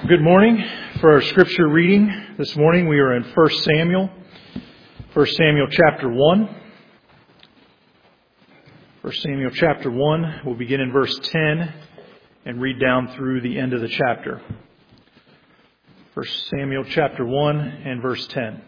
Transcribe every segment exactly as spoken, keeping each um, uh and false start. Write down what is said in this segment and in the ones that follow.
Good morning. For our scripture reading this morning, we are in First Samuel, First Samuel chapter one. First Samuel chapter one, we'll begin in verse ten and read down through the end of the chapter. First Samuel chapter one and verse ten.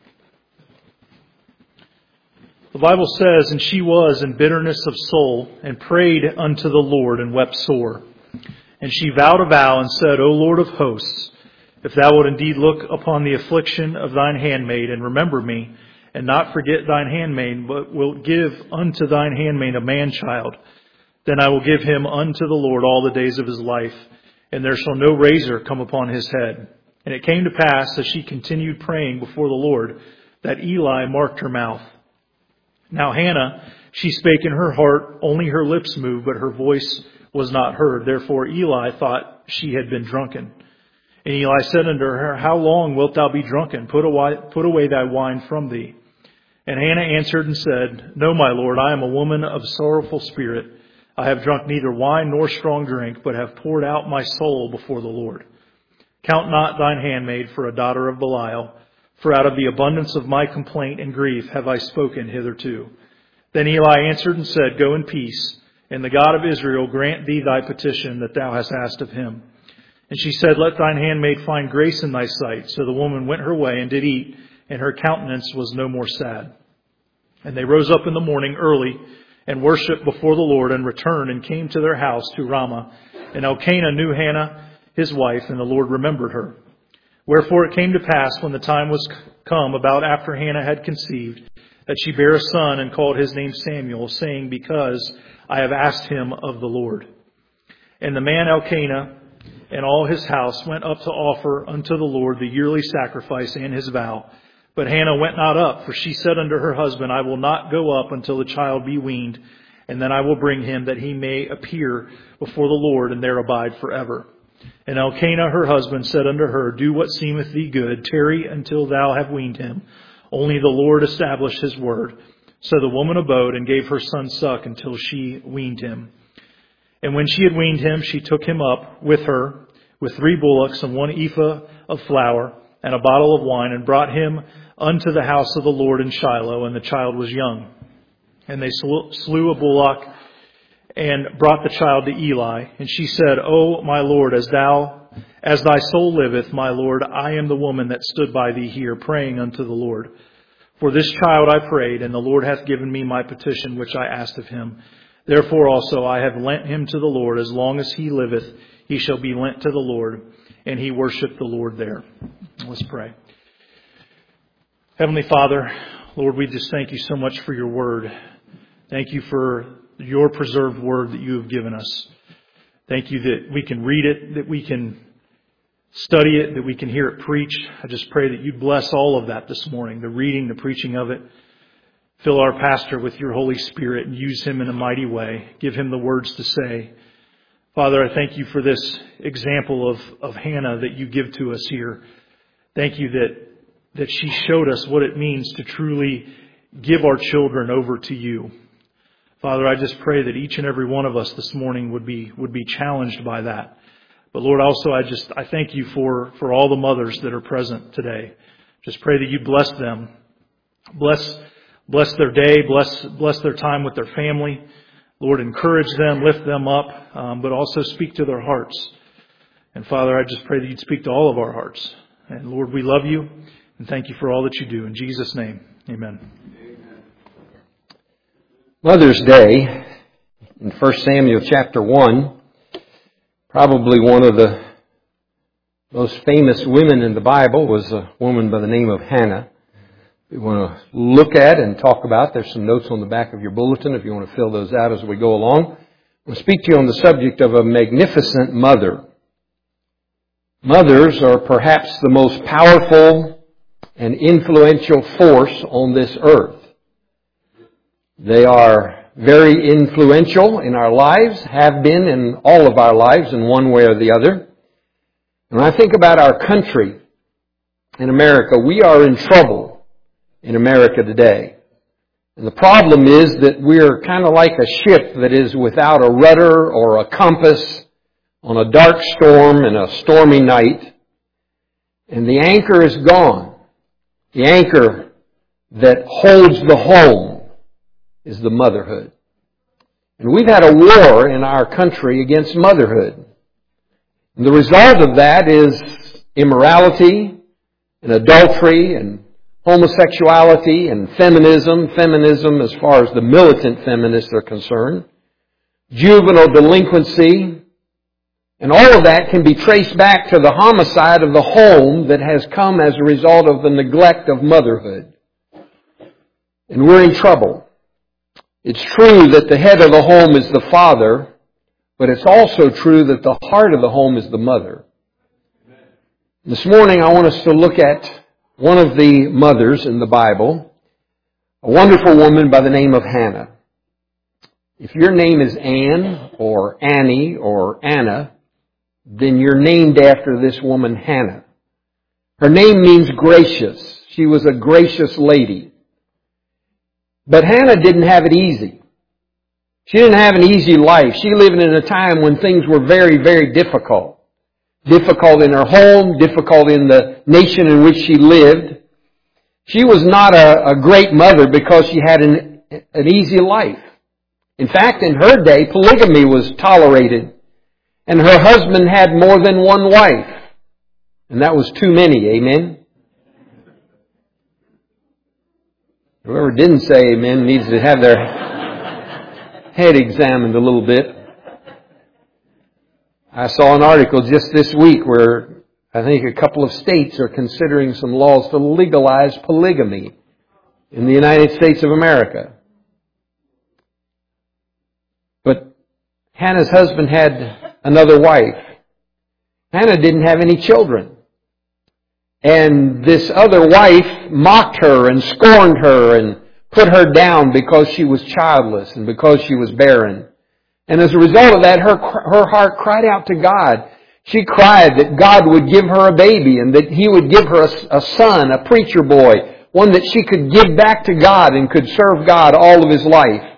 The Bible says, "And she was in bitterness of soul, and prayed unto the Lord, and wept sore. And she vowed a vow, and said, O Lord of hosts, if thou wilt indeed look upon the affliction of thine handmaid, and remember me, and not forget thine handmaid, but wilt give unto thine handmaid a man-child, then I will give him unto the Lord all the days of his life, and there shall no razor come upon his head. And it came to pass, as she continued praying before the Lord, that Eli marked her mouth. Now Hannah, she spake in her heart, only her lips moved, but her voice was not heard. Therefore Eli thought she had been drunken. And Eli said unto her, How long wilt thou be drunken? Put away, put away thy wine from thee. And Hannah answered and said, No, my Lord, I am a woman of sorrowful spirit. I have drunk neither wine nor strong drink, but have poured out my soul before the Lord. Count not thine handmaid for a daughter of Belial, for out of the abundance of my complaint and grief have I spoken hitherto. Then Eli answered and said, Go in peace, and the God of Israel grant thee thy petition that thou hast asked of him. And she said, Let thine handmaid find grace in thy sight. So the woman went her way and did eat, and her countenance was no more sad. And they rose up in the morning early, and worshipped before the Lord, and returned, and came to their house to Ramah. And Elkanah knew Hannah his wife, and the Lord remembered her. Wherefore it came to pass, when the time was come, about after Hannah had conceived, that she bare a son, and called his name Samuel, saying, Because I have asked him of the Lord. And the man Elkanah and all his house went up to offer unto the Lord the yearly sacrifice and his vow. But Hannah went not up, for she said unto her husband, I will not go up until the child be weaned, and then I will bring him, that he may appear before the Lord, and there abide forever. And Elkanah her husband said unto her, Do what seemeth thee good, tarry until thou have weaned him. Only the Lord establish his word. So the woman abode, and gave her son suck until she weaned him. And when she had weaned him, she took him up with her, with three bullocks, and one ephah of flour, and a bottle of wine, and brought him unto the house of the Lord in Shiloh, and the child was young. And they slew a bullock, and brought the child to Eli. And she said, O my Lord, as thou, as thy soul liveth, my Lord, I am the woman that stood by thee here, praying unto the Lord. For this child I prayed, and the Lord hath given me my petition which I asked of him. Therefore also I have lent him to the Lord. As long as he liveth, he shall be lent to the Lord. And he worshiped the Lord there. Let's pray. Heavenly Father, Lord, we just thank you so much for your word. Thank you for your preserved word that you have given us. Thank you that we can read it, that we can study it, that we can hear it preached. I just pray that you bless all of that this morning, the reading, the preaching of it. Fill our pastor with your Holy Spirit and use him in a mighty way. Give him the words to say. Father, I thank you for this example of, of Hannah that you give to us here. Thank you that, that she showed us what it means to truly give our children over to you. Father, I just pray that each and every one of us this morning would be would be challenged by that. But Lord, also I just I thank you for, for all the mothers that are present today. Just pray that you bless them. Bless bless their day, bless bless their time with their family. Lord, encourage them, lift them up, um, but also speak to their hearts. And Father, I just pray that you'd speak to all of our hearts. And Lord, we love you and thank you for all that you do. In Jesus' name, amen. Mother's Day in First Samuel chapter one, probably one of the most famous women in the Bible was a woman by the name of Hannah. We want to look at and talk about. There's some notes on the back of your bulletin if you want to fill those out as we go along. We'll speak to you on the subject of a magnificent mother. Mothers are perhaps the most powerful and influential force on this earth. They are very influential in our lives, have been in all of our lives in one way or the other. And when I think about our country in America, we are in trouble in America today. And the problem is that we're kind of like a ship that is without a rudder or a compass on a dark storm and a stormy night. And the anchor is gone. The anchor that holds the home is the motherhood. And we've had a war in our country against motherhood. And the result of that is immorality and adultery and homosexuality and feminism. Feminism as far as the militant feminists are concerned. Juvenile delinquency. And all of that can be traced back to the homicide of the home that has come as a result of the neglect of motherhood. And we're in trouble. It's true that the head of the home is the father, but it's also true that the heart of the home is the mother. This morning I want us to look at one of the mothers in the Bible, a wonderful woman by the name of Hannah. If your name is Anne or Annie or Anna, then you're named after this woman Hannah. Her name means gracious. She was a gracious lady. But Hannah didn't have it easy. She didn't have an easy life. She lived in a time when things were very, very difficult. Difficult in her home, difficult in the nation in which she lived. She was not a, a great mother because she had an, an easy life. In fact, in her day, polygamy was tolerated. And her husband had more than one wife. And that was too many, amen? Whoever didn't say amen needs to have their head examined a little bit. I saw an article just this week where I think a couple of states are considering some laws to legalize polygamy in the United States of America. But Hannah's husband had another wife. Hannah didn't have any children. And this other wife mocked her and scorned her and put her down because she was childless and because she was barren. And as a result of that, her, her heart cried out to God. She cried that God would give her a baby and that He would give her a, a son, a preacher boy, one that she could give back to God and could serve God all of his life.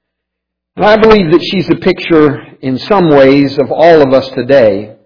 And I believe that she's a picture in some ways of all of us today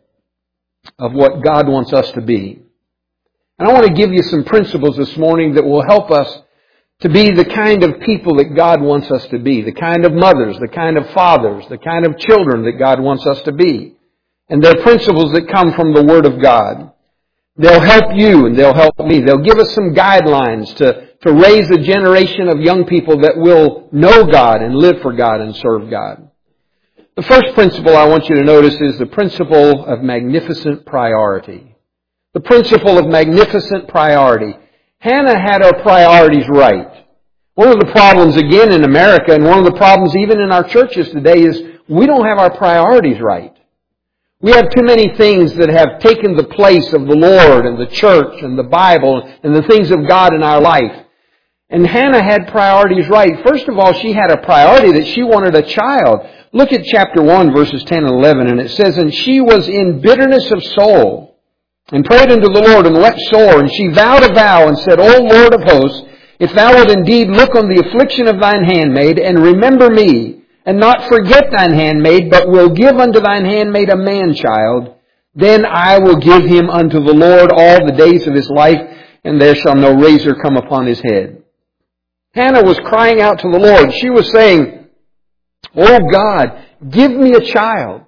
of what God wants us to be. And I want to give you some principles this morning that will help us to be the kind of people that God wants us to be, the kind of mothers, the kind of fathers, the kind of children that God wants us to be. And they're principles that come from the Word of God. They'll help you and they'll help me. They'll give us some guidelines to, to raise a generation of young people that will know God and live for God and serve God. The first principle I want you to notice is the principle of magnificent priority. The principle of magnificent priority. Hannah had her priorities right. One of the problems again in America and one of the problems even in our churches today is we don't have our priorities right. We have too many things that have taken the place of the Lord and the church and the Bible and the things of God in our life. And Hannah had priorities right. First of all, she had a priority that she wanted a child. Look at chapter one, verses ten and eleven, and it says, "And she was in bitterness of soul, and prayed unto the Lord, and wept sore. And she vowed a vow, and said, O Lord of hosts, if thou wilt indeed look on the affliction of thine handmaid, and remember me, and not forget thine handmaid, but will give unto thine handmaid a man-child, then I will give him unto the Lord all the days of his life, and there shall no razor come upon his head." Hannah was crying out to the Lord. She was saying, "Oh God, give me a child."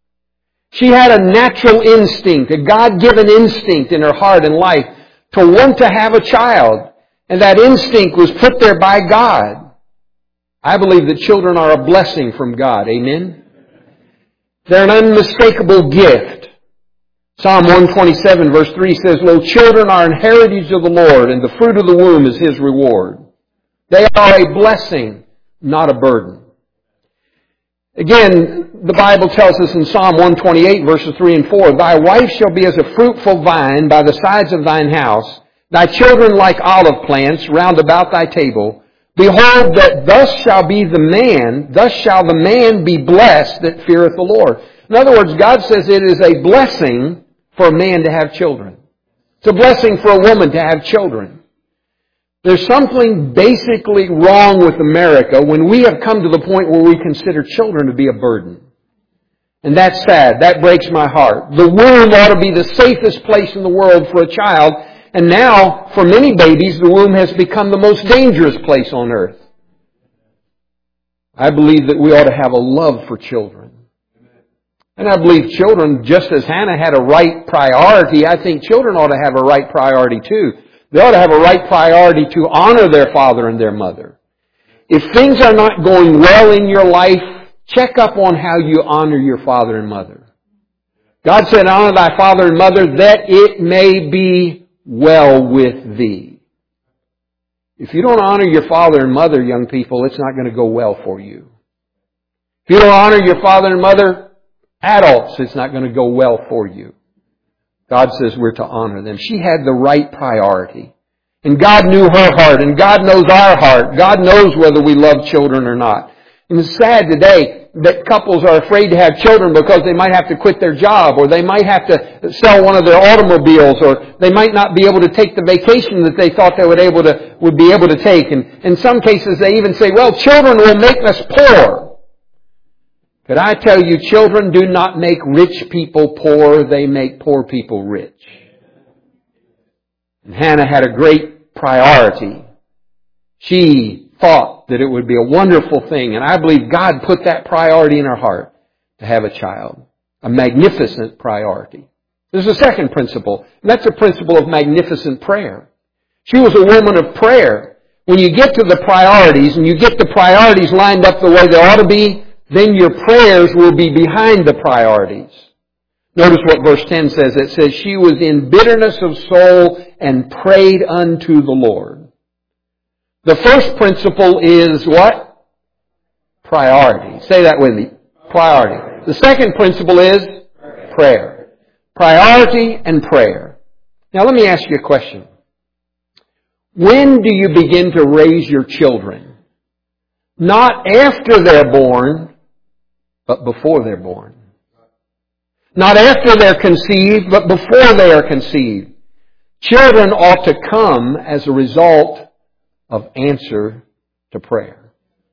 She had a natural instinct, a God-given instinct in her heart and life to want to have a child. And that instinct was put there by God. I believe that children are a blessing from God. Amen? They're an unmistakable gift. Psalm one twenty-seven verse three says, "Lo, children are an heritage of the Lord, and the fruit of the womb is His reward." They are a blessing, not a burden. Again, the Bible tells us in Psalm one twenty-eight verses three and four, "Thy wife shall be as a fruitful vine by the sides of thine house, thy children like olive plants round about thy table. Behold, that thus shall be the man, thus shall the man be blessed that feareth the Lord." In other words, God says it is a blessing for a man to have children. It's a blessing for a woman to have children. There's something basically wrong with America when we have come to the point where we consider children to be a burden. And that's sad. That breaks my heart. The womb ought to be the safest place in the world for a child. And now, for many babies, the womb has become the most dangerous place on earth. I believe that we ought to have a love for children. And I believe children, just as Hannah had a right priority, I think children ought to have a right priority too. They ought to have a right priority to honor their father and their mother. If things are not going well in your life, check up on how you honor your father and mother. God said, honor thy father and mother that it may be well with thee. If you don't honor your father and mother, young people, it's not going to go well for you. If you don't honor your father and mother, adults, it's not going to go well for you. God says we're to honor them. She had the right priority. And God knew her heart, and God knows our heart. God knows whether we love children or not. And it's sad today that couples are afraid to have children because they might have to quit their job, or they might have to sell one of their automobiles, or they might not be able to take the vacation that they thought they would able to would be able to take. And in some cases they even say, well, children will make us poor. But I tell you, children do not make rich people poor, they make poor people rich. And Hannah had a great priority. She thought that it would be a wonderful thing, and I believe God put that priority in her heart to have a child. A magnificent priority. There's a second principle, and that's the principle of magnificent prayer. She was a woman of prayer. When you get to the priorities, and you get the priorities lined up the way they ought to be, then your prayers will be behind the priorities. Notice what verse ten says. It says, she was in bitterness of soul and prayed unto the Lord. The first principle is what? Priority. Say that with me. Priority. The second principle is prayer. Priority and prayer. Now let me ask you a question. When do you begin to raise your children? Not after they're born, but before they're born. Not after they're conceived, but before they are conceived. Children ought to come as a result of answer to prayer.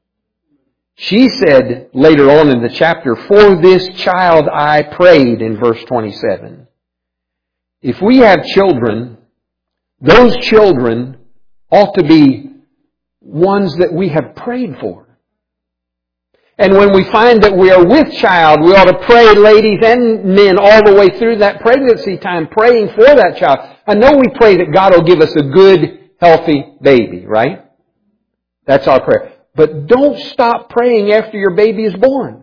She said later on in the chapter, for this child I prayed, in verse twenty-seven. If we have children, those children ought to be ones that we have prayed for. And when we find that we are with child, we ought to pray, ladies and men, all the way through that pregnancy time, praying for that child. I know we pray that God will give us a good, healthy baby, right? That's our prayer. But don't stop praying after your baby is born.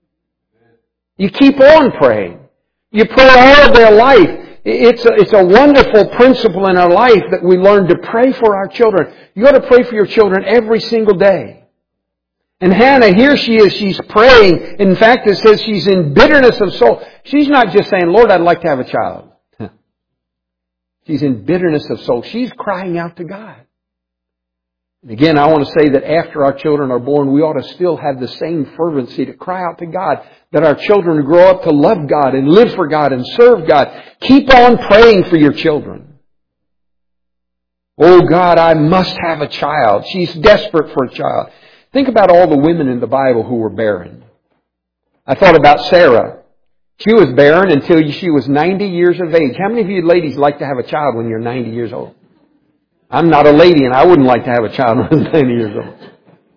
You keep on praying. You pray all of their life. It's a, it's a wonderful principle in our life that we learn to pray for our children. You ought to pray for your children every single day. And Hannah, here she is, she's praying. In fact, it says she's in bitterness of soul. She's not just saying, Lord, I'd like to have a child. She's in bitterness of soul. She's crying out to God. And again, I want to say that after our children are born, we ought to still have the same fervency to cry out to God, that our children grow up to love God and live for God and serve God. Keep on praying for your children. Oh God, I must have a child. She's desperate for a child. Think about all the women in the Bible who were barren. I thought about Sarah. She was barren until she was ninety years of age. How many of you ladies like to have a child when you're ninety years old? I'm not a lady and I wouldn't like to have a child when I was ninety years old.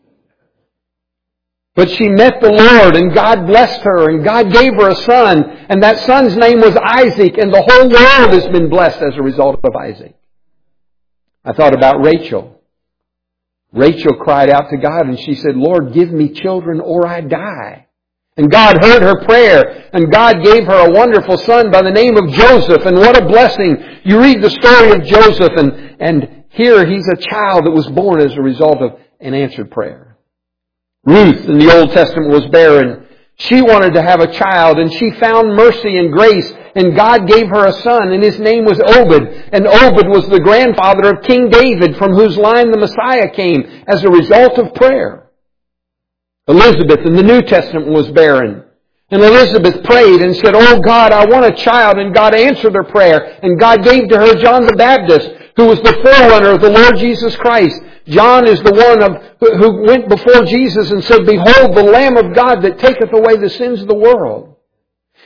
But she met the Lord and God blessed her and God gave her a son. And that son's name was Isaac, and the whole world has been blessed as a result of Isaac. I thought about Rachel. Rachel cried out to God and she said, Lord, give me children or I die. And God heard her prayer, and God gave her a wonderful son by the name of Joseph. And what a blessing. You read the story of Joseph, and, and here he's a child that was born as a result of an answered prayer. Ruth in the Old Testament was barren. She wanted to have a child, and she found mercy and grace, and God gave her a son, and his name was Obed. And Obed was the grandfather of King David, from whose line the Messiah came as a result of prayer. Elizabeth in the New Testament was barren. And Elizabeth prayed and said, oh God, I want a child. And God answered her prayer. And God gave to her John the Baptist, who was the forerunner of the Lord Jesus Christ. John is the one of, who went before Jesus and said, behold, the Lamb of God that taketh away the sins of the world.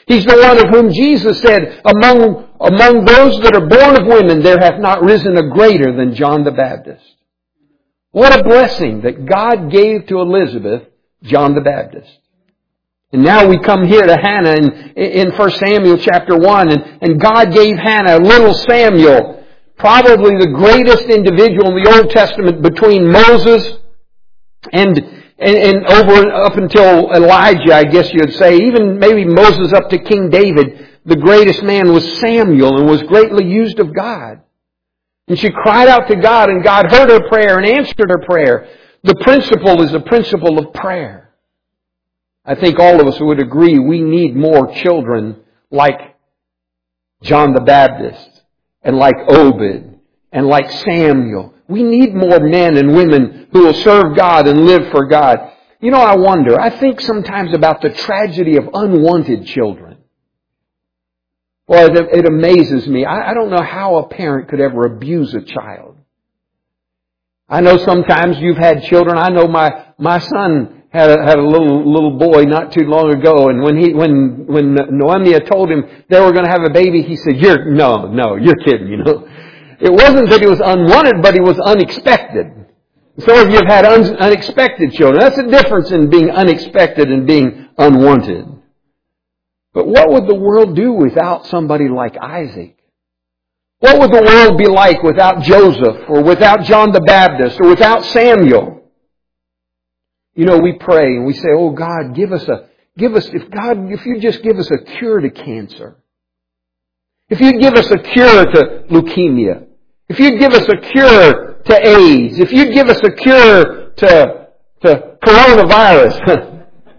He's the one of whom Jesus said, among, among those that are born of women, there hath not risen a greater than John the Baptist. What a blessing that God gave to Elizabeth, John the Baptist. And now we come here to Hannah in, in First Samuel chapter one, and, and God gave Hannah little Samuel, probably the greatest individual in the Old Testament between Moses and, and, and over up until Elijah, I guess you'd say, even maybe Moses up to King David, the greatest man was Samuel and was greatly used of God. And she cried out to God, and God heard her prayer and answered her prayer. The principle is the principle of prayer. I think all of us would agree we need more children like John the Baptist and like Obed and like Samuel. We need more men and women who will serve God and live for God. You know, I wonder, I think sometimes about the tragedy of unwanted children. Well, it, it amazes me. I, I don't know how a parent could ever abuse a child. I know sometimes you've had children. I know my, my son had a, had a little, little boy not too long ago. And when he, when, when Noemia told him they were going to have a baby, he said, you're, no, no, you're kidding, you know. It wasn't that he was unwanted, but he was unexpected. Some of you have had un, unexpected children. That's the difference in being unexpected and being unwanted. But what would the world do without somebody like Isaac? What would the world be like without Joseph or without John the Baptist or without Samuel? You know, we pray and we say, oh God, give us a, give us, if God, if you just give us a cure to cancer. If you'd give us a cure to leukemia. If you'd give us a cure to AIDS. If you'd give us a cure to, to coronavirus.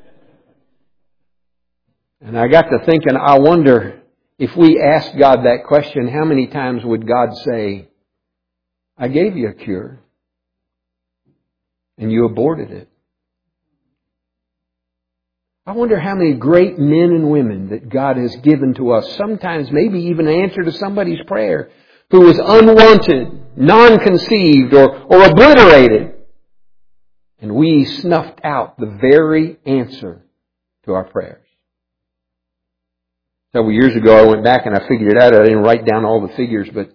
And I got to thinking, I wonder if we asked God that question, how many times would God say, I gave you a cure and you aborted it? I wonder how many great men and women that God has given to us, sometimes maybe even an answer to somebody's prayer, who was unwanted, non-conceived, or, or obliterated. And we snuffed out the very answer to our prayers. Several years ago, I went back and I figured it out. I didn't write down all the figures, but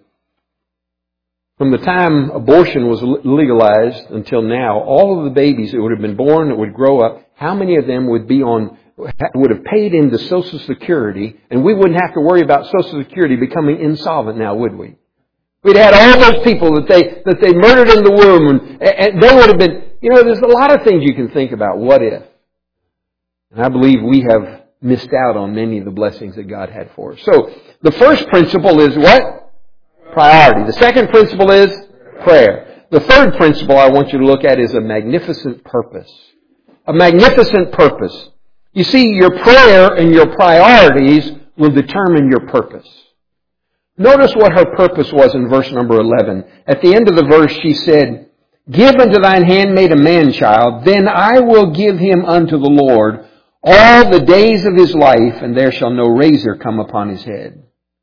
from the time abortion was legalized until now, all of the babies that would have been born, that would grow up, how many of them would be on, would have paid into Social Security, and we wouldn't have to worry about Social Security becoming insolvent now, would we? We'd had all those people that they, that they murdered in the womb, and, and they would have been, you know, there's a lot of things you can think about. What if? And I believe we have missed out on many of the blessings that God had for us. So, the first principle is what? Priority. The second principle is prayer. The third principle I want you to look at is a magnificent purpose. A magnificent purpose. You see, your prayer and your priorities will determine your purpose. Notice what her purpose was in verse number eleven. At the end of the verse she said, Give unto thine handmaid a man-child, then I will give him unto the Lord all the days of his life, and there shall no razor come upon his head.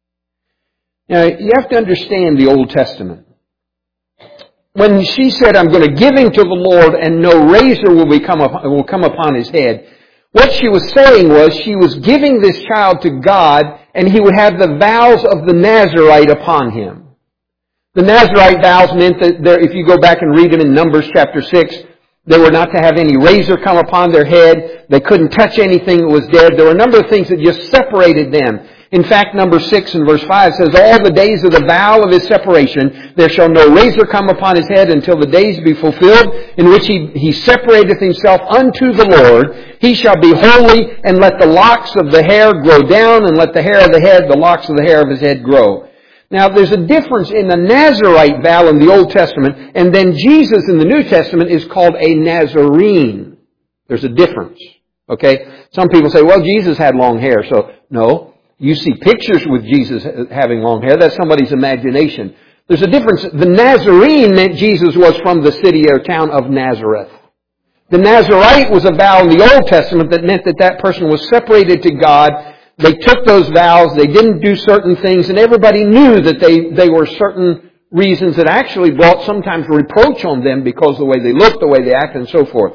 Now, you have to understand the Old Testament. When she said, I'm going to give him to the Lord and no razor will, become, will come upon his head, what she was saying was she was giving this child to God and he would have the vows of the Nazarite upon him. The Nazarite vows meant that there, if you go back and read them in Numbers chapter six, they were not to have any razor come upon their head. They couldn't touch anything that was dead. There were a number of things that just separated them. In fact, number six and verse five says, All the days of the vow of his separation, there shall no razor come upon his head until the days be fulfilled, in which he, he separateth himself unto the Lord. He shall be holy, and let the locks of the hair grow down, and let the hair of the head, the locks of the hair of his head grow. Now, there's a difference in the Nazarite vow in the Old Testament, and then Jesus in the New Testament is called a Nazarene. There's a difference. Okay? Some people say, well, Jesus had long hair, so no. You see pictures with Jesus having long hair. That's somebody's imagination. There's a difference. The Nazarene meant Jesus was from the city or town of Nazareth. The Nazarite was a vow in the Old Testament that meant that that person was separated to God. They took those vows, they didn't do certain things, and everybody knew that they, they were certain reasons that actually brought sometimes reproach on them because of the way they looked, the way they acted, and so forth.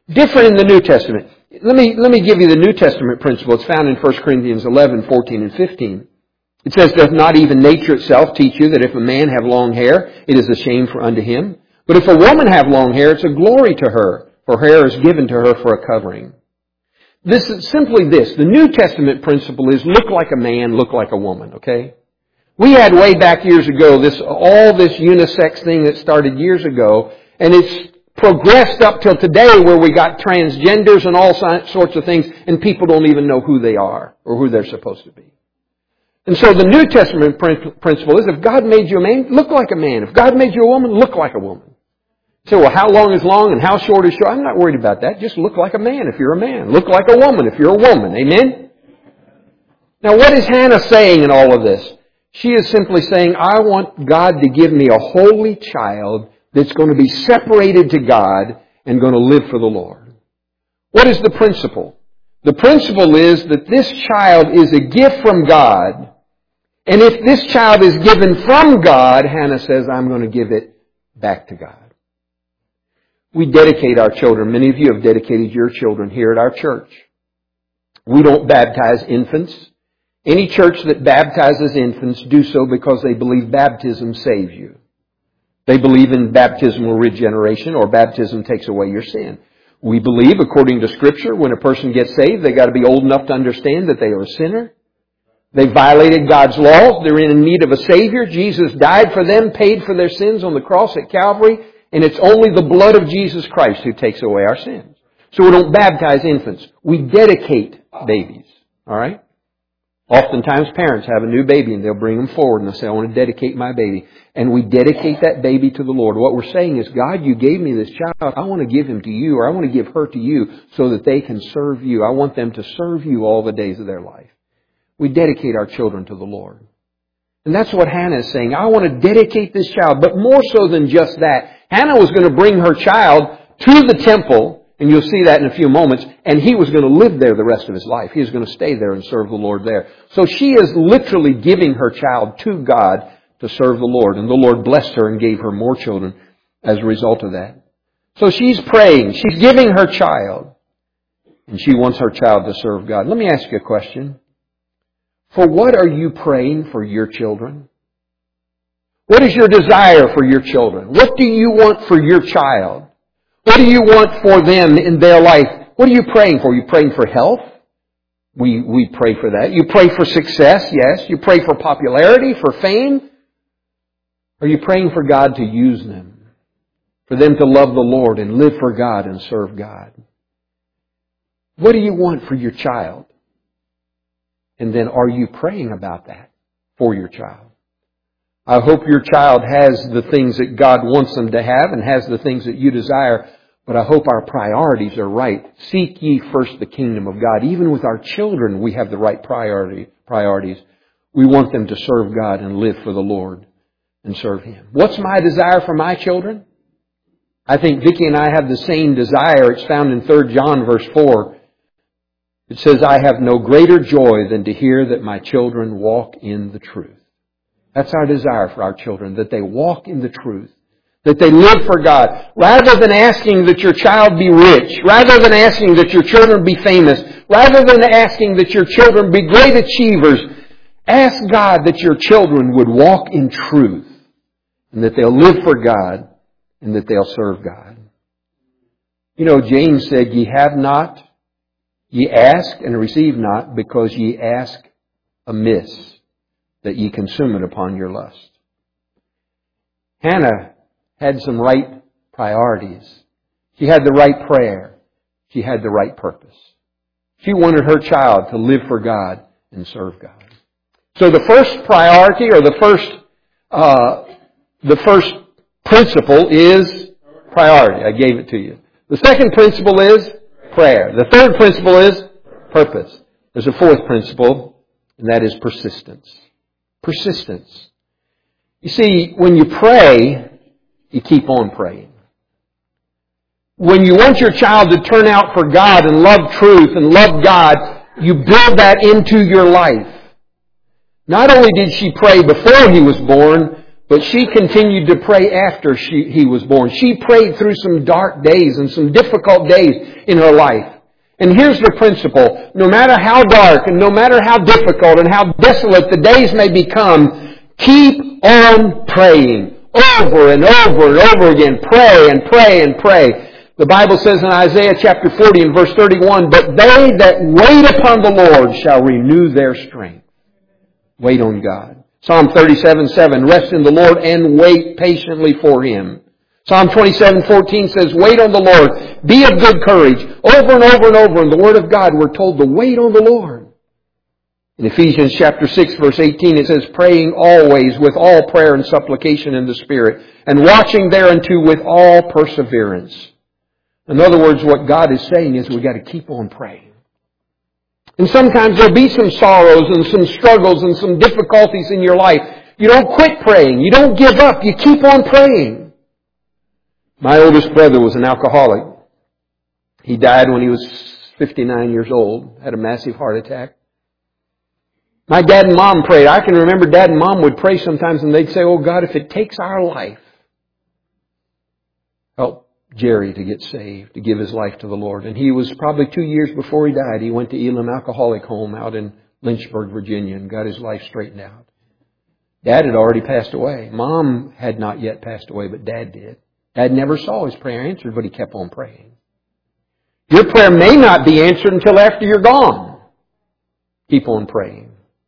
Different in the New Testament. Let me, let me give you the New Testament principle. It's found in First Corinthians eleven, fourteen, and fifteen. It says, doth not even nature itself teach you that if a man have long hair, it is a shame for unto him? But if a woman have long hair, it's a glory to her, for hair is given to her for a covering. This is simply this. The New Testament principle is look like a man, look like a woman, okay? We had way back years ago this all this unisex thing that started years ago, and it's progressed up till today where we got transgenders and all sorts of things, and people don't even know who they are or who they're supposed to be. And so the New Testament principle is if God made you a man, look like a man. If God made you a woman, look like a woman. So, well, how long is long and how short is short? I'm not worried about that. Just look like a man if you're a man. Look like a woman if you're a woman. Amen? Now, what is Hannah saying in all of this? She is simply saying, I want God to give me a holy child that's going to be separated to God and going to live for the Lord. What is the principle? The principle is that this child is a gift from God. And if this child is given from God, Hannah says, I'm going to give it back to God. We dedicate our children. Many of you have dedicated your children here at our church. We don't baptize infants. Any church that baptizes infants do so because they believe baptism saves you. They believe in baptismal regeneration, or baptism takes away your sin. We believe, according to Scripture, when a person gets saved, they've got to be old enough to understand that they are a sinner. They violated God's laws. They're in need of a Savior. Jesus died for them, paid for their sins on the cross at Calvary. And it's only the blood of Jesus Christ who takes away our sins. So we don't baptize infants. We dedicate babies. All right? Oftentimes parents have a new baby and they'll bring them forward and they'll say, I want to dedicate my baby. And we dedicate that baby to the Lord. What we're saying is, God, you gave me this child. I want to give him to you, or I want to give her to you so that they can serve you. I want them to serve you all the days of their life. We dedicate our children to the Lord. And that's what Hannah is saying. I want to dedicate this child. But more so than just that, Hannah was going to bring her child to the temple, and you'll see that in a few moments, and he was going to live there the rest of his life. He was going to stay there and serve the Lord there. So she is literally giving her child to God to serve the Lord. And the Lord blessed her and gave her more children as a result of that. So she's praying. She's giving her child. And she wants her child to serve God. Let me ask you a question. For what are you praying for your children? What is your desire for your children? What do you want for your child? What do you want for them in their life? What are you praying for? Are you praying for health? We, we pray for that. You pray for success, yes. You pray for popularity, for fame. Are you praying for God to use them? For them to love the Lord and live for God and serve God? What do you want for your child? And then are you praying about that for your child? I hope your child has the things that God wants them to have and has the things that you desire. But I hope our priorities are right. Seek ye first the kingdom of God. Even with our children, we have the right priority priorities. We want them to serve God and live for the Lord and serve Him. What's my desire for my children? I think Vicki and I have the same desire. It's found in Third John verse four. It says, I have no greater joy than to hear that my children walk in the truth. That's our desire for our children, that they walk in the truth, that they live for God. Rather than asking that your child be rich, rather than asking that your children be famous, rather than asking that your children be great achievers, ask God that your children would walk in truth and that they'll live for God and that they'll serve God. You know, James said, ye have not, ye ask and receive not, because ye ask amiss, that ye consume it upon your lust. Hannah had some right priorities. She had the right prayer. She had the right purpose. She wanted her child to live for God and serve God. So the first priority, or the first, uh, the first principle is priority. I gave it to you. The second principle is prayer. The third principle is purpose. There's a fourth principle, and that is persistence. Persistence. You see, when you pray, you keep on praying. When you want your child to turn out for God and love truth and love God, you build that into your life. Not only did she pray before he was born, But she continued to pray after she, he was born. She prayed through some dark days and some difficult days in her life. And here's the principle. No matter how dark and no matter how difficult and how desolate the days may become, keep on praying over and over and over again. Pray and pray and pray. The Bible says in Isaiah chapter forty and verse thirty-one, but they that wait upon the Lord shall renew their strength. Wait on God. Psalm thirty-seven seven, rest in the Lord and wait patiently for Him. Psalm twenty-seven fourteen says, wait on the Lord. Be of good courage. Over and over and over in the Word of God, we're told to wait on the Lord. In Ephesians chapter six verse eighteen, it says, praying always with all prayer and supplication in the Spirit, and watching thereunto with all perseverance. In other words, what God is saying is we've got to keep on praying. And sometimes there'll be some sorrows and some struggles and some difficulties in your life. You don't quit praying. You don't give up. You keep on praying. My oldest brother was an alcoholic. He died when he was fifty-nine years old, had a massive heart attack. My dad and mom prayed. I can remember Dad and Mom would pray sometimes and they'd say, oh God, if it takes our life, help Jerry to get saved, to give his life to the Lord. And he was probably two years before he died. He went to Elam Alcoholic Home out in Lynchburg, Virginia, and got his life straightened out. Dad had already passed away. Mom had not yet passed away, but Dad did. Dad never saw his prayer answered, but he kept on praying. Your prayer may not be answered until after you're gone. Keep on praying.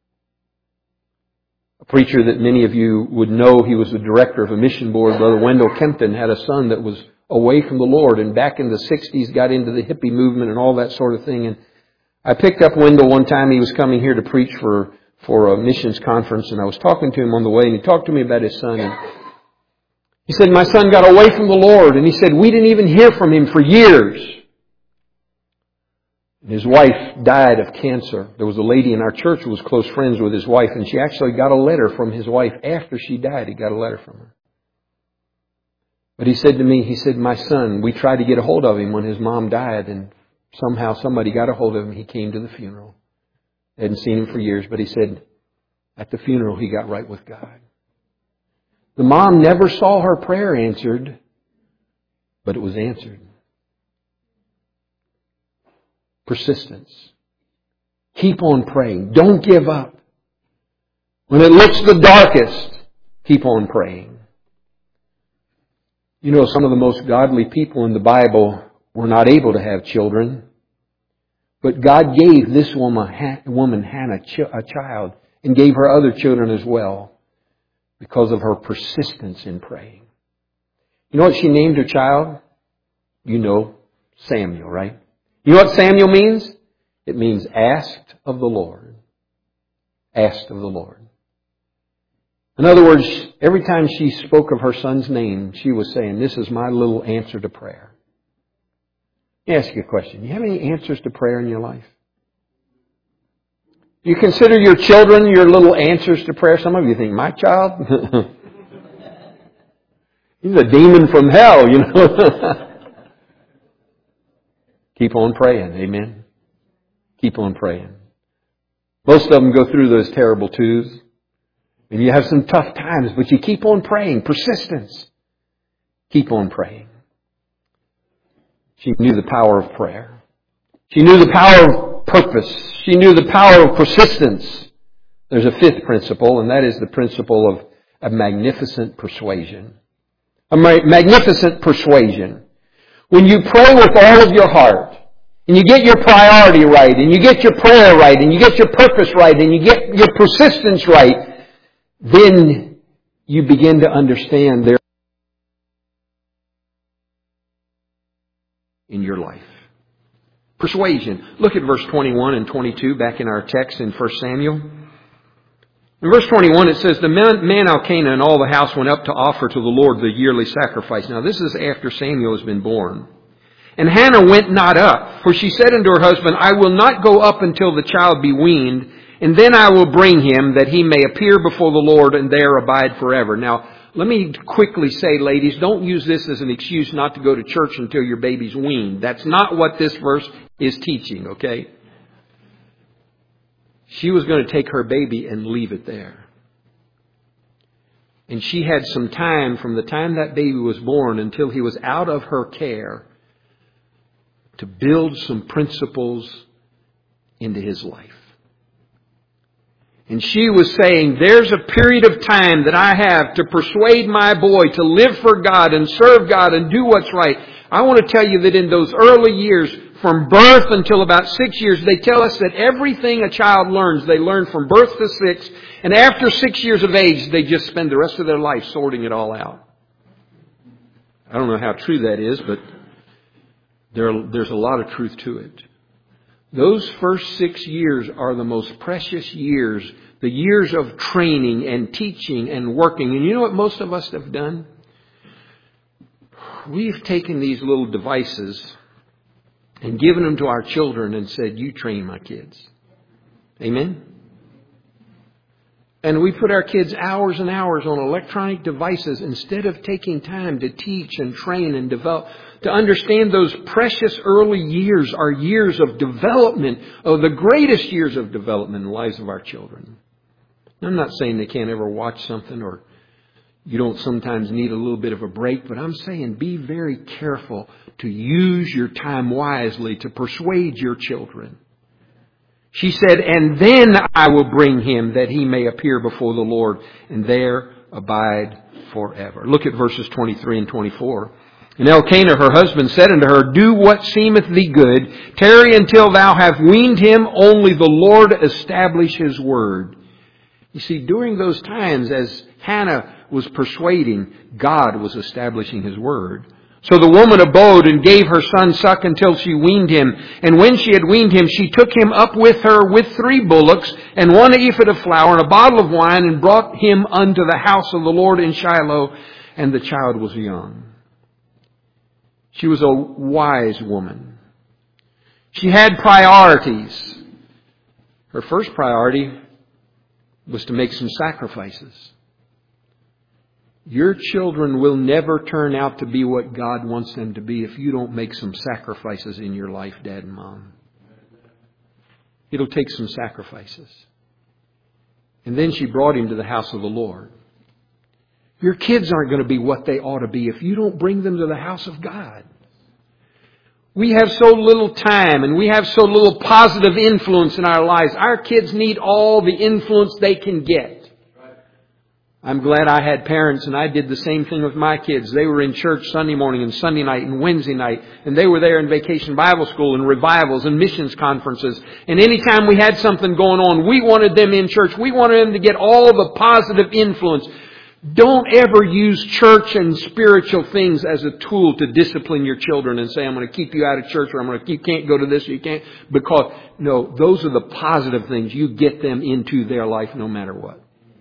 A preacher that many of you would know, he was the director of a mission board, Brother Wendell Kempton, had a son that was away from the Lord, and back in the sixties got into the hippie movement and all that sort of thing. And I picked up Wendell one time. He was coming here to preach for, for a missions conference, and I was talking to him on the way, and he talked to me about his son. And he said, my son got away from the Lord, and he said, we didn't even hear from him for years. And his wife died of cancer. There was a lady in our church who was close friends with his wife, and she actually got a letter from his wife after she died. He got a letter from her. But he said to me, he said, my son, we tried to get a hold of him when his mom died, and somehow somebody got a hold of him. He came to the funeral. They hadn't seen him for years, but he said, at the funeral, he got right with God. The mom never saw her prayer answered, but it was answered. Persistence. Keep on praying. Don't give up. When it looks the darkest, keep on praying. You know, some of the most godly people in the Bible were not able to have children. But God gave this woman, woman Hannah, a child, and gave her other children as well because of her persistence in praying. You know what she named her child? You know, Samuel, right? You know what Samuel means? It means asked of the Lord. Asked of the Lord. In other words, every time she spoke of her son's name, she was saying, this is my little answer to prayer. Let me ask you a question. Do you have any answers to prayer in your life? Do you consider your children your little answers to prayer? Some of you think, my child? He's a demon from hell, you know. Keep on praying. Amen. Keep on praying. Most of them go through those terrible twos. And you have some tough times, but you keep on praying. Persistence. Keep on praying. She knew the power of prayer. She knew the power of purpose. She knew the power of persistence. There's a fifth principle, and that is the principle of a magnificent persuasion. A magnificent persuasion. When you pray with all of your heart, and you get your priority right, and you get your prayer right, and you get your purpose right, and you get your persistence right, then you begin to understand there in your life. Persuasion. Look at verse twenty-one and twenty-two back in our text in First Samuel. In verse twenty-one it says, the man, man Elkanah and all the house went up to offer to the Lord the yearly sacrifice. Now this is after Samuel has been born. And Hannah went not up, for she said unto her husband, I will not go up until the child be weaned, and then I will bring him, that he may appear before the Lord and there abide forever. Now, let me quickly say, ladies, don't use this as an excuse not to go to church until your baby's weaned. That's not what this verse is teaching, okay? She was going to take her baby and leave it there. And she had some time from the time that baby was born until he was out of her care to build some principles into his life. And she was saying, there's a period of time that I have to persuade my boy to live for God and serve God and do what's right. I want to tell you that in those early years, from birth until about six years, they tell us that everything a child learns, they learn from birth to six. And after six years of age, they just spend the rest of their life sorting it all out. I don't know how true that is, but there, there's a lot of truth to it. Those first six years are the most precious years, the years of training and teaching and working. And you know what most of us have done? We've taken these little devices and given them to our children and said, you train my kids. Amen? And we put our kids hours and hours on electronic devices instead of taking time to teach and train and develop. To understand those precious early years are years of development, of the greatest years of development in the lives of our children. I'm not saying they can't ever watch something or you don't sometimes need a little bit of a break, but I'm saying be very careful to use your time wisely to persuade your children. She said, and then I will bring him that he may appear before the Lord and there abide forever. Look at verses twenty-three and twenty-four. And Elkanah, her husband, said unto her, do what seemeth thee good. Tarry until thou have weaned him. Only the Lord establish his word. You see, during those times, as Hannah was persuading, God was establishing his word. So the woman abode and gave her son suck until she weaned him. And when she had weaned him, she took him up with her with three bullocks and one ephah of flour and a bottle of wine and brought him unto the house of the Lord in Shiloh. And the child was young. She was a wise woman. She had priorities. Her first priority was to make some sacrifices. Your children will never turn out to be what God wants them to be if you don't make some sacrifices in your life, Dad and Mom. It'll take some sacrifices. And then she brought him to the house of the Lord. Your kids aren't going to be what they ought to be if you don't bring them to the house of God. We have so little time and we have so little positive influence in our lives. Our kids need all the influence they can get. I'm glad I had parents and I did the same thing with my kids. They were in church Sunday morning and Sunday night and Wednesday night. And they were there in vacation Bible school and revivals and missions conferences. And anytime we had something going on, we wanted them in church. We wanted them to get all the positive influence. Don't ever use church and spiritual things as a tool to discipline your children and say, I'm going to keep you out of church or I'm going to, you can't go to this or you can't. Because, no, those are the positive things. You get them into their life no matter what.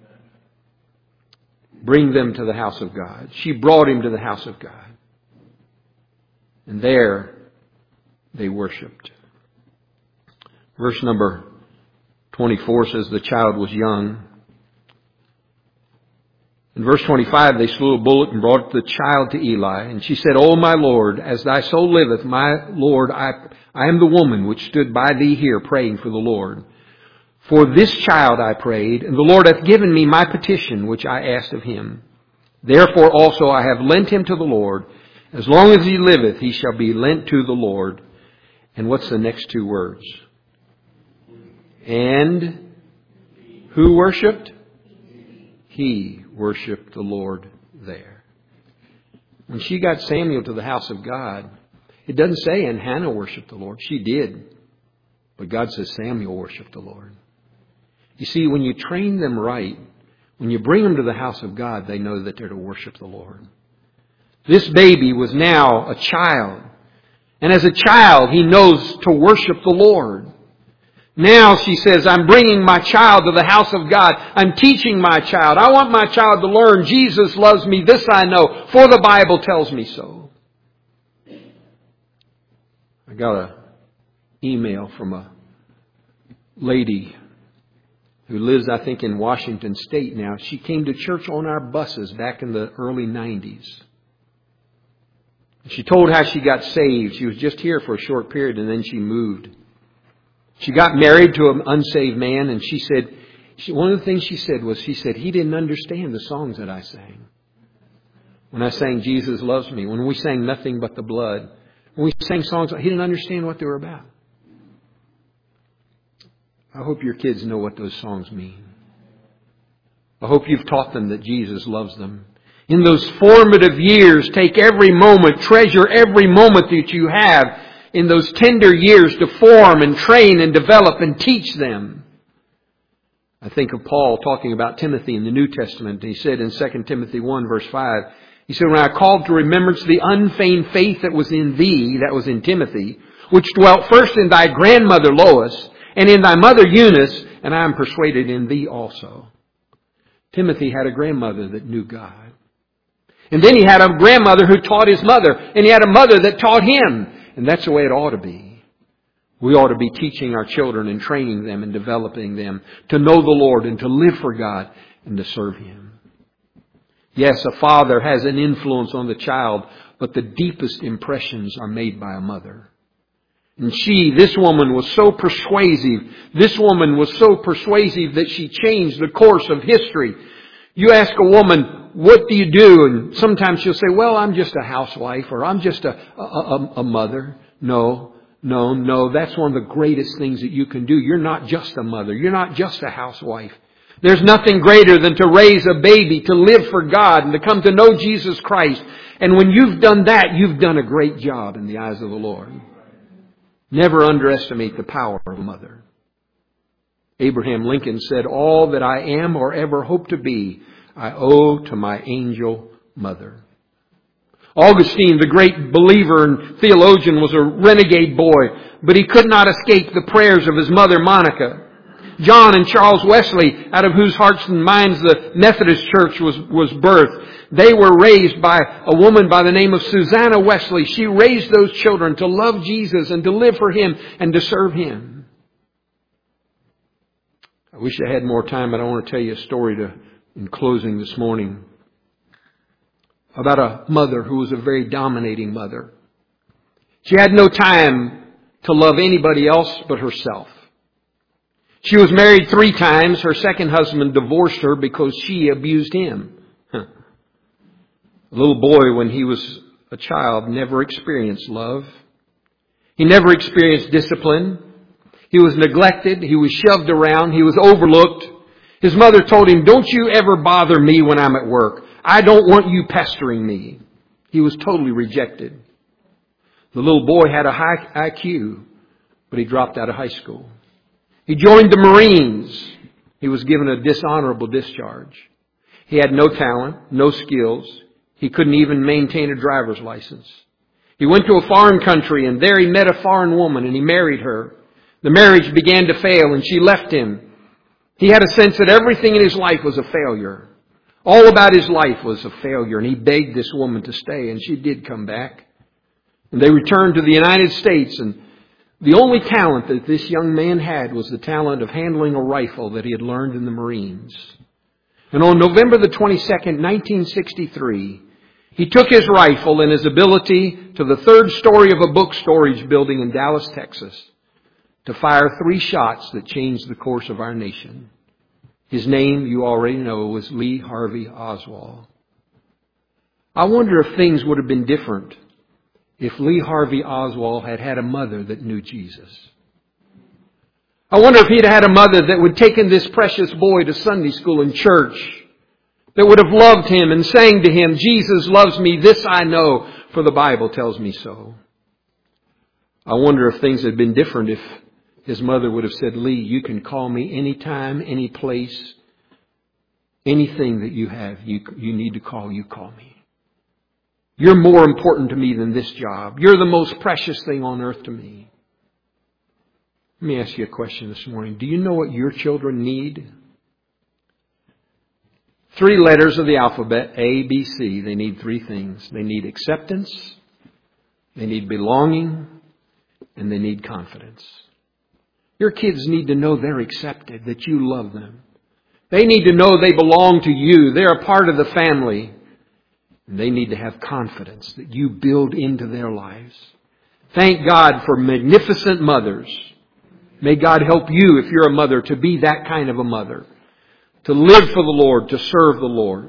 Bring them to the house of God. She brought him to the house of God. And there they worshiped. Verse number twenty-four says the child was young. In verse twenty-five, they slew a bullock and brought the child to Eli. And she said, O my Lord, as thy soul liveth, my Lord, I, I am the woman which stood by thee here praying for the Lord. For this child I prayed, and the Lord hath given me my petition which I asked of him. Therefore also I have lent him to the Lord. As long as he liveth, he shall be lent to the Lord. And what's the next two words? And who worshipped? He worshipped the Lord there. When she got Samuel to the house of God, it doesn't say, and Hannah worshipped the Lord. She did. But God says Samuel worshipped the Lord. You see, when you train them right, when you bring them to the house of God, they know that they're to worship the Lord. This baby was now a child. And as a child, he knows to worship the Lord. Now she says, I'm bringing my child to the house of God. I'm teaching my child. I want my child to learn Jesus loves me. This I know, for the Bible tells me so. I got an email from a lady who lives, I think, in Washington State now. She came to church on our buses back in the early nineties. She told how she got saved. She was just here for a short period and then she moved. She got married to an unsaved man and she said, She, one of the things she said was, she said, he didn't understand the songs that I sang. When I sang Jesus Loves Me, when we sang Nothing But the Blood, when we sang songs, he didn't understand what they were about. I hope your kids know what those songs mean. I hope you've taught them that Jesus loves them. In those formative years, take every moment, treasure every moment that you have in those tender years to form and train and develop and teach them. I think of Paul talking about Timothy in the New Testament. He said in Second Timothy one verse five, he said, when I called to remembrance the unfeigned faith that was in thee, that was in Timothy, which dwelt first in thy grandmother Lois and in thy mother Eunice, and I am persuaded in thee also. Timothy had a grandmother that knew God. And then he had a grandmother who taught his mother. And he had a mother that taught him. And that's the way it ought to be. We ought to be teaching our children and training them and developing them to know the Lord and to live for God and to serve Him. Yes, a father has an influence on the child, but the deepest impressions are made by a mother. And she, this woman was so persuasive. This woman was so persuasive that she changed the course of history. You ask a woman, what do you do? And sometimes she'll say, well, I'm just a housewife, or I'm just a, a, a, a mother. No, no, no. That's one of the greatest things that you can do. You're not just a mother. You're not just a housewife. There's nothing greater than to raise a baby, to live for God, and to come to know Jesus Christ. And when you've done that, you've done a great job in the eyes of the Lord. Never underestimate the power of a mother. Abraham Lincoln said, all that I am or ever hope to be, I owe to my angel mother. Augustine, the great believer and theologian, was a renegade boy, but he could not escape the prayers of his mother, Monica. John and Charles Wesley, out of whose hearts and minds the Methodist Church was, was birthed, they were raised by a woman by the name of Susanna Wesley. She raised those children to love Jesus and to live for Him and to serve Him. I wish I had more time, but I want to tell you a story to, in closing this morning about a mother who was a very dominating mother. She had no time to love anybody else but herself. She was married three times. Her second husband divorced her because she abused him. Huh. A little boy, when he was a child, never experienced love. He never experienced discipline. He was neglected. He was shoved around. He was overlooked. His mother told him, don't you ever bother me when I'm at work. I don't want you pestering me. He was totally rejected. The little boy had a high I Q, but he dropped out of high school. He joined the Marines. He was given a dishonorable discharge. He had no talent, no skills. He couldn't even maintain a driver's license. He went to a foreign country, and there he met a foreign woman, and he married her. The marriage began to fail, and she left him. He had a sense that everything in his life was a failure. All about his life was a failure, and he begged this woman to stay, and she did come back. And they returned to the United States, and the only talent that this young man had was the talent of handling a rifle that he had learned in the Marines. And on November the twenty-second, nineteen sixty-three, he took his rifle and his ability to the third story of a book storage building in Dallas, Texas, to fire three shots that changed the course of our nation. His name, you already know, was Lee Harvey Oswald. I wonder if things would have been different if Lee Harvey Oswald had had a mother that knew Jesus. I wonder if he'd had a mother that would have taken this precious boy to Sunday school and church, that would have loved him and sang to him, Jesus loves me, this I know, for the Bible tells me so. I wonder if things had been different if his mother would have said, Lee, you can call me anytime, any place, anything that you have, you, you need to call, you call me. You're more important to me than this job. You're the most precious thing on earth to me. Let me ask you a question this morning. Do you know what your children need? Three letters of the alphabet, A, B, C. They need three things. They need acceptance, they need belonging, and they need confidence. Your kids need to know they're accepted, that you love them. They need to know they belong to you. They're a part of the family. And they need to have confidence that you build into their lives. Thank God for magnificent mothers. May God help you, if you're a mother, to be that kind of a mother. to live for the Lord, to serve the Lord.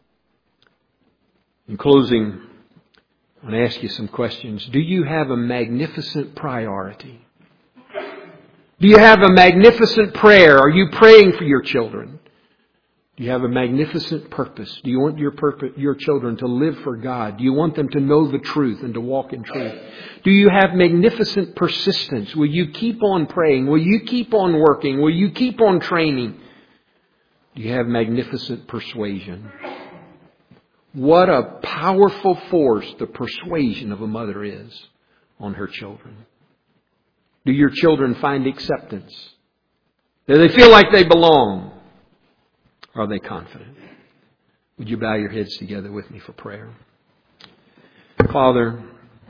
In closing, I want to ask you some questions. Do you have a magnificent priority? Do you have a magnificent prayer? Are you praying for your children? Do you have a magnificent purpose? Do you want your purpose, your children to live for God? Do you want them to know the truth and to walk in truth? Do you have magnificent persistence? Will you keep on praying? Will you keep on working? Will you keep on training? Do you have magnificent persuasion? What a powerful force the persuasion of a mother is on her children. Do your children find acceptance? Do they feel like they belong? Or are they confident? Would you bow your heads together with me for prayer? Father,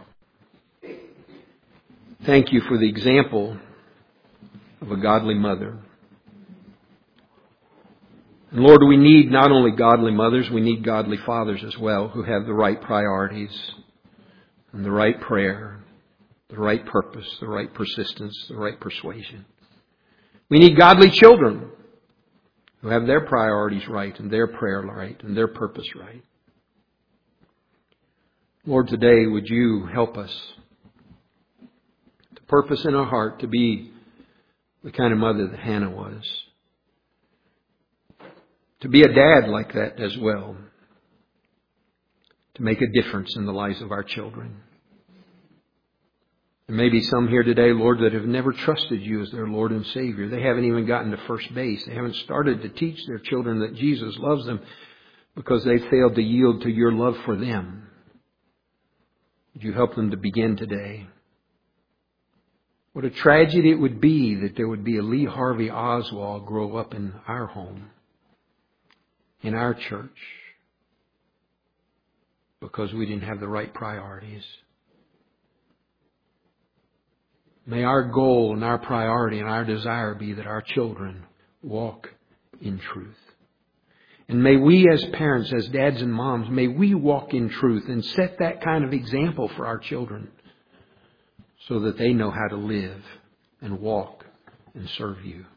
thank you for the example of a godly mother. And Lord, we need not only godly mothers, we need godly fathers as well who have the right priorities and the right prayer, the right purpose, the right persistence, the right persuasion. We need godly children who have their priorities right and their prayer right and their purpose right. Lord, today would you help us to purpose in our heart to be the kind of mother that Hannah was. To be a dad like that as well. To make a difference in the lives of our children. There may be some here today, Lord, that have never trusted you as their Lord and Savior. They haven't even gotten to first base. They haven't started to teach their children that Jesus loves them because they failed to yield to your love for them. Would you help them to begin today? What a tragedy it would be that there would be a Lee Harvey Oswald grow up in our home, in our church, because we didn't have the right priorities. May our goal and our priority and our desire be that our children walk in truth. And may we as parents, as dads and moms, may we walk in truth and set that kind of example for our children so that they know how to live and walk and serve you.